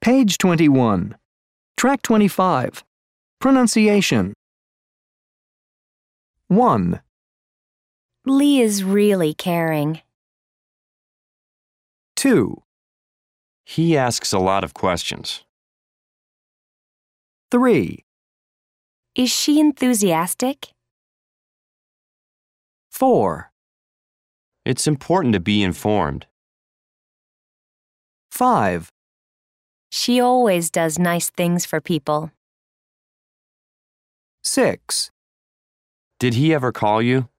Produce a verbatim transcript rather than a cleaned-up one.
Page twenty-one. Track twenty-five. Pronunciation. one. Lee is really caring. two. He asks a lot of questions. three. Is she enthusiastic? four. It's important to be informed. five. She always does nice things for people. six. Did he ever call you?